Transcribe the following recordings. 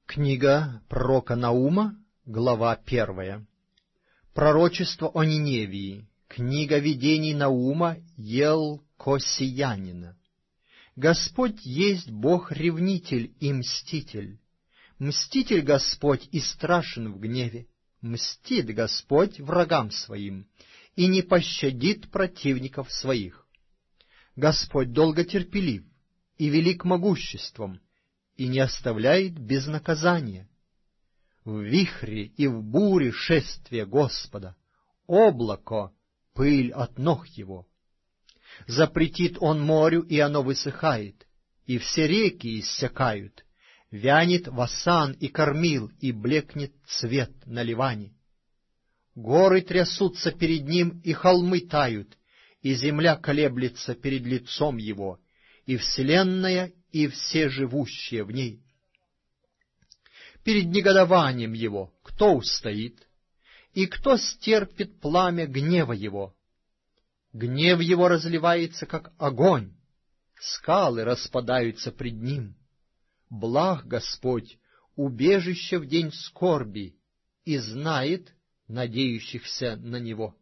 Книга пророка Наума, глава 1. Пророчество о Ниневии. Книга видений Наума Елкосиянина. Господь есть Бог-ревнитель и мститель. Мститель Господь и страшен в гневе. Мстит Господь врагам своим и не пощадит противников своих. Господь долготерпелив и велик могуществом, и не оставляет без наказания. В вихре и в буре шествие Господа, облако — пыль от ног Его. Запретит Он морю, и оно высыхает, и все реки иссякают. Вянет Васан и Кормил, и блекнет цвет на Ливане. Горы трясутся перед Ним, и холмы тают, и земля колеблется перед лицом Его, и вселенная, и все живущие в ней. Перед негодованием Его кто устоит, и кто стерпит пламя гнева Его? Гнев Его разливается, как огонь, скалы распадаются пред Ним. Благ Господь, убежище в день скорби, и знает надеющихся на Него.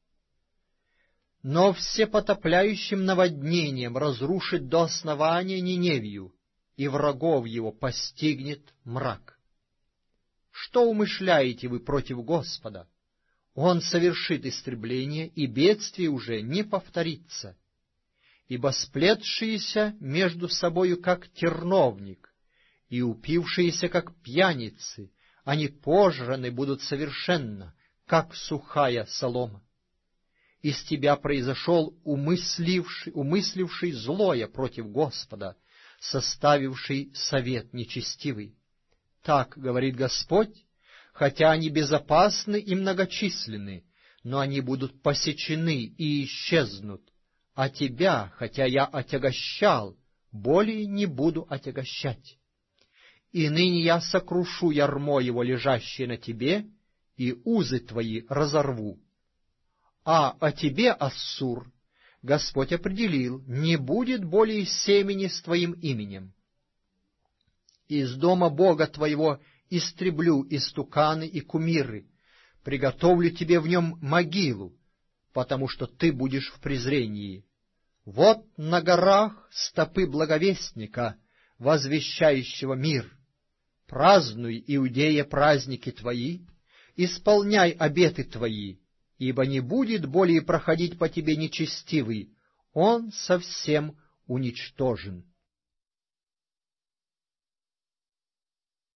Но всепотопляющим наводнением разрушит до основания Ниневию, и врагов его постигнет мрак. Что умышляете вы против Господа? Он совершит истребление, и бедствие уже не повторится. Ибо сплетшиеся между собою, как терновник, и упившиеся, как пьяницы, они пожраны будут совершенно, как сухая солома. Из тебя произошел умысливший злое против Господа, составивший совет нечестивый. Так говорит Господь, хотя они безопасны и многочисленны, но они будут посечены и исчезнут, а тебя, хотя я отягощал, более не буду отягощать. И ныне я сокрушу ярмо его, лежащее на тебе, и узы твои разорву. А о тебе, Ассур, Господь определил, не будет более семени с твоим именем. Из дома Бога твоего истреблю истуканы и кумиры, приготовлю тебе в нем могилу, потому что ты будешь в презрении. Вот на горах стопы благовестника, возвещающего мир. Празднуй, Иудея, праздники твои, исполняй обеты твои, ибо не будет более проходить по тебе нечестивый, он совсем уничтожен.